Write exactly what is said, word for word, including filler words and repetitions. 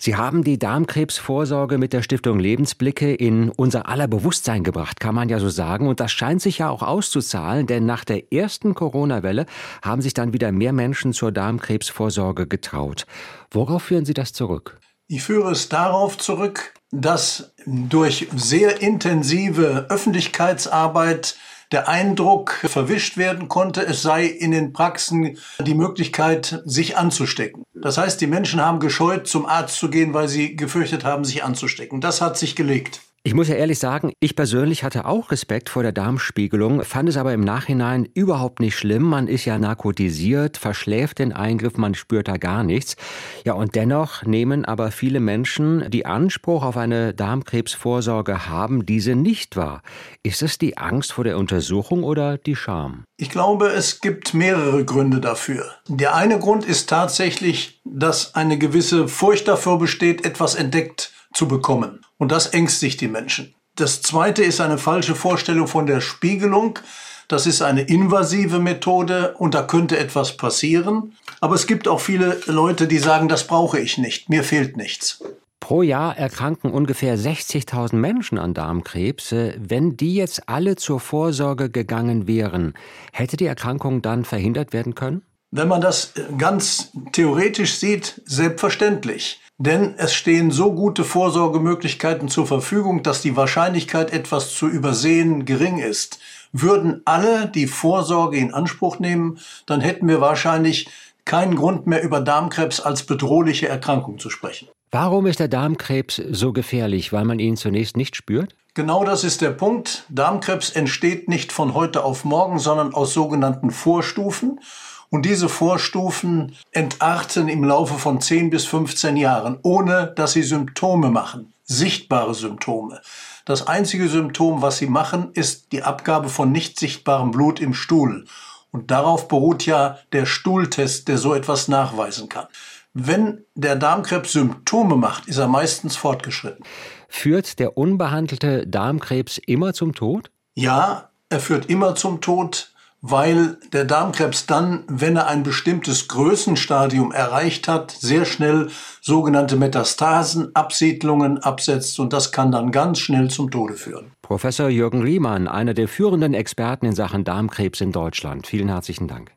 Sie haben die Darmkrebsvorsorge mit der Stiftung Lebensblicke in unser aller Bewusstsein gebracht, kann man ja so sagen. Und das scheint sich ja auch auszuzahlen, denn nach der ersten Corona-Welle haben sich dann wieder mehr Menschen zur Darmkrebsvorsorge getraut. Worauf führen Sie das zurück? Ich führe es darauf zurück, dass durch sehr intensive Öffentlichkeitsarbeit der Eindruck verwischt werden konnte, es sei in den Praxen die Möglichkeit, sich anzustecken. Das heißt, die Menschen haben gescheut, zum Arzt zu gehen, weil sie gefürchtet haben, sich anzustecken. Das hat sich gelegt. Ich muss ja ehrlich sagen, ich persönlich hatte auch Respekt vor der Darmspiegelung, fand es aber im Nachhinein überhaupt nicht schlimm. Man ist ja narkotisiert, verschläft den Eingriff, man spürt da gar nichts. Ja, und dennoch nehmen aber viele Menschen, die Anspruch auf eine Darmkrebsvorsorge haben, diese nicht wahr. Ist es die Angst vor der Untersuchung oder die Scham? Ich glaube, es gibt mehrere Gründe dafür. Der eine Grund ist tatsächlich, dass eine gewisse Furcht davor besteht, etwas entdeckt zu bekommen. Und das ängstigt die Menschen. Das zweite ist eine falsche Vorstellung von der Spiegelung. Das ist eine invasive Methode und da könnte etwas passieren. Aber es gibt auch viele Leute, die sagen, das brauche ich nicht, mir fehlt nichts. Pro Jahr erkranken ungefähr sechzigtausend Menschen an Darmkrebs. Wenn die jetzt alle zur Vorsorge gegangen wären, hätte die Erkrankung dann verhindert werden können? Wenn man das ganz theoretisch sieht, selbstverständlich. Denn es stehen so gute Vorsorgemöglichkeiten zur Verfügung, dass die Wahrscheinlichkeit, etwas zu übersehen, gering ist. Würden alle die Vorsorge in Anspruch nehmen, dann hätten wir wahrscheinlich keinen Grund mehr, über Darmkrebs als bedrohliche Erkrankung zu sprechen. Warum ist der Darmkrebs so gefährlich? Weil man ihn zunächst nicht spürt? Genau das ist der Punkt. Darmkrebs entsteht nicht von heute auf morgen, sondern aus sogenannten Vorstufen. Und diese Vorstufen entarten im Laufe von zehn bis fünfzehn Jahren, ohne dass sie Symptome machen, sichtbare Symptome. Das einzige Symptom, was sie machen, ist die Abgabe von nicht sichtbarem Blut im Stuhl. Und darauf beruht ja der Stuhltest, der so etwas nachweisen kann. Wenn der Darmkrebs Symptome macht, ist er meistens fortgeschritten. Führt der unbehandelte Darmkrebs immer zum Tod? Ja, er führt immer zum Tod, weil der Darmkrebs dann, wenn er ein bestimmtes Größenstadium erreicht hat, sehr schnell sogenannte Metastasen, Absiedlungen absetzt und das kann dann ganz schnell zum Tode führen. Professor Jürgen Riemann, einer der führenden Experten in Sachen Darmkrebs in Deutschland. Vielen herzlichen Dank.